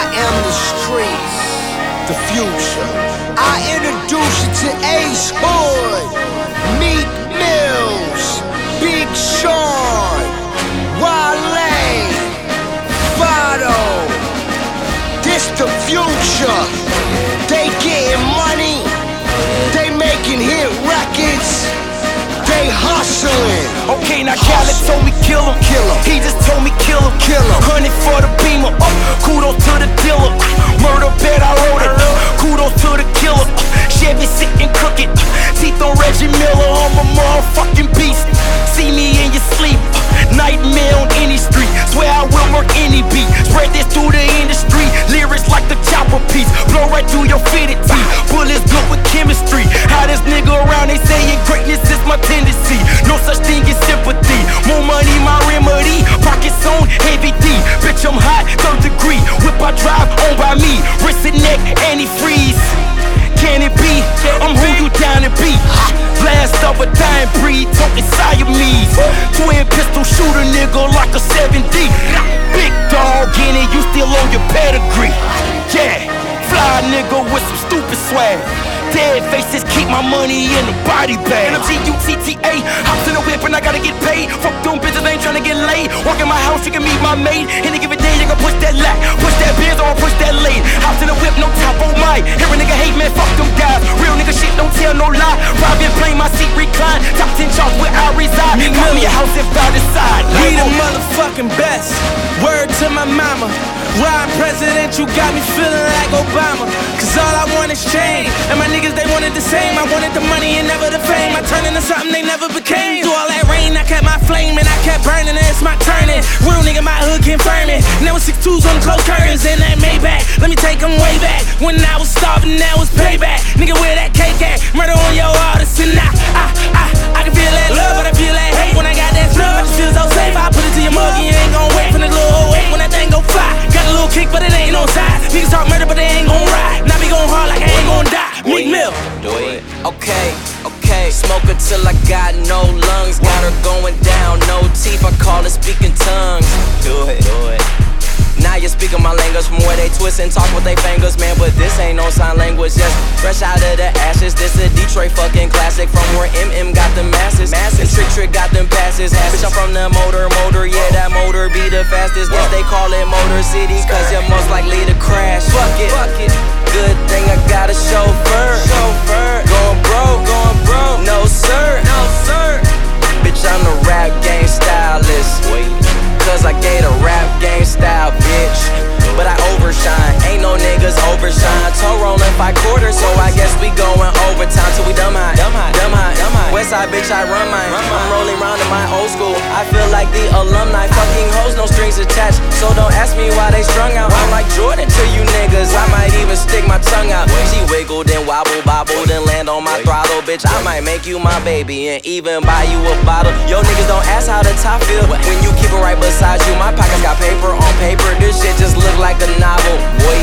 am the streets, the future. I introduce you to Ace Hood, Meek Mills, Big Sean, Wale, Vado. This the future. They getting money, they making hit records, they hustling. Okay, now Khaled told me kill him. He just told me kill him. 100 for the beamer. Kudos to the dealer. Murder bet I wrote it. Kudos to the killer. Chevy sitting crooked. Teeth on Reggie Miller. I'm a motherfucking beast. See me in your sleep. Nightmare on any street. Swear I will work any beat. Spread this through the industry. Lyrics like the chopper piece. Blow right through your fitted teeth. Bullets good with chemistry. How this nigga around, they saying greatness is my tendency. No such thing as sympathy. More money, my remedy. Pockets on heavy D. Bitch, I'm hot, 3rd degree. Whip I drive, owned by me. Wrist and neck, anti-freeze. Can it be? I'm who you down to be. Blast of a dying breed, talking Siamese. Twin pistol shooter nigga like a 7D. Big dog in it, you still on your pedigree. Yeah, fly nigga with some stupid swag. Dead faces keep my money in the body bag. And I'm G-U-T-T-A, hops in the whip and I gotta get paid. Fuck them bitches, I ain't tryna get laid. Walk in my house, you can meet my maid. Any given day, you can push that lack, push that Benz or push that lane. Hops in the whip, no top on my. Hear a nigga hate, man, fuck them guys. Real nigga shit, don't tell no lie. Private plane, my seat recline. Top 10 charts where I reside. Call me a house if I decide. We the motherfucking best. Word to my mama. Ryan president, you got me feeling like Obama. Cause all I want is change. And my niggas, they wanted the same. I wanted the money and never the fame. I turned into something they never became. Through all that rain, I kept my flame and I kept burning. And it's my turning. Real nigga, my hood confirming. Now it's 6'2s on the closed curtains and that Maybach. Let me take them way back. When I was starving, that was payback. Nigga, where that cake at? Murder on your artist and I can feel that love, but I feel that hate. When I got that stuff, I just feel so safe. I put it to your mug, you ain't gon' wait for the little wait. When that thing go fly, got a little kick, but it ain't no size. Niggas talk murder, but they ain't gon' ride. Now be gon' hard like I ain't gon' die. Meek Mill. Do it. Okay. Smoke her till I got no lungs. Got her going down, no teeth. I call it speaking tongues. Do it. Now you're speaking my language from where they twist and talk with they fingers, man. But this ain't no sign language, just fresh out of the ashes. This a Detroit fucking classic from where MM got the masses. And Trick got them passes. Bitch, I'm from the motor, yeah, that motor be the fastest. Guess they call it Motor City, cause you're most likely to crash. Fuck it. Good thing I got a chauffeur. Going broke, no sir. Bitch, I'm the rap game stylist. Cause I gave a rap game style, bitch. But I overshine, ain't no niggas overshine. Toe rolling 5 quarters, so I guess we going overtime till we dumb high. Westside bitch, I run mine. I'm rolling round in my old school. I feel like the alumni. Fucking hoes, no strings attached. So don't ask me why they strung out. I'm like Jordan to you niggas. I might even stick my tongue out. She wiggled and wobbled and land on my throttle, bitch. I might make you my baby and even buy you a bottle. Yo niggas don't ask how the top feel when you keep it right beside you. My pockets got paper on paper. This shit just look like a novel, boy.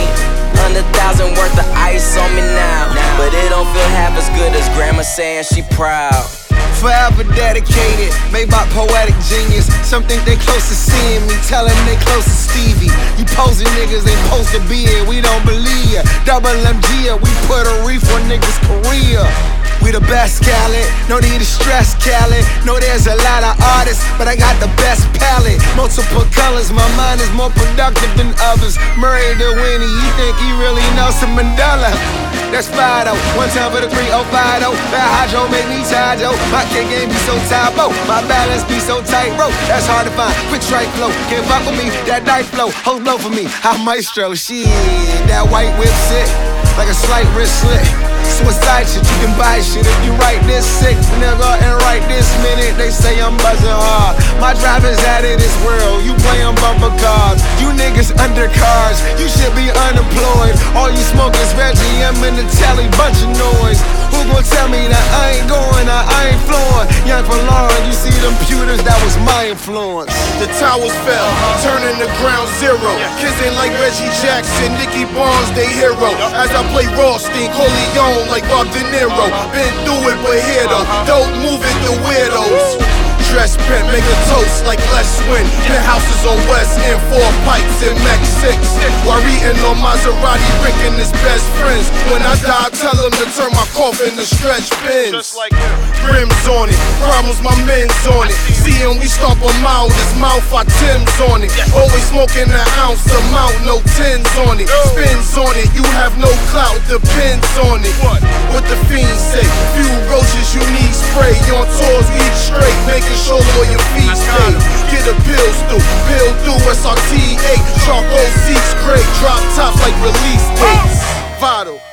100,000 worth of ice on me now, but it don't feel half as good as grandma saying she proud. Forever dedicated, made by poetic genius. Some think they close to seeing me, telling they close to Stevie. You posing niggas ain't supposed to be here, we don't believe ya. Double MG, we put a reef on niggas' career. We the best, Khaled, no need to stress, Khaled. Know there's a lot of artists, but I got the best palette. Multiple colors, my mind is more productive than others. Murray the Winnie, you think he really Nelson Mandela? That's Fido, one time for the 305. That hydro make me tired, yo. My kick game be so tight, bro. My balance be so tight, bro. That's hard to find. Quick strike flow, can't fuck with me. That knife flow, hold low for me. I'm maestro, shit. That white whip sick, like a slight wrist slit. Suicide shit, you can buy shit if you write this sick, nigga, and right this minute. They say I'm buzzing hard. My driver's out of this world. You playing bumper cars. You niggas undercars. You should be unemployed. All you smoke is Reggie. I'm in the telly, bunch of noise. Who gon' tell me that I ain't going, I ain't flowing? Young for Lauren, you see them pewters, that was my influence. The towers fell, turning to ground zero. Kids ain't like Reggie Jackson, Nicky Barnes, they hero. As I play Rothstein, Corleone like Bob De Niro. Been through it, but here though, don't move it, the weirdos. dress bent, make a toast like let's win. The houses on West End, 4 pipes in Mac 6. While eating on Maserati, Rickin' his best friends. When I die, tell him to turn my coffin to stretch bins. Rims on it, problems my men's on it. See him, we stomp him out, his mouth I Tim's on it. Always smoking an ounce amount, no tins on it. Spins on it, you have no clout, depends on it. What the fiends say, few roaches you need spray. On tours we eat straight, making sure all your feet stay. Get the pills through SRT 8. Charcoal seats, great, drop tops like release dates. Vital.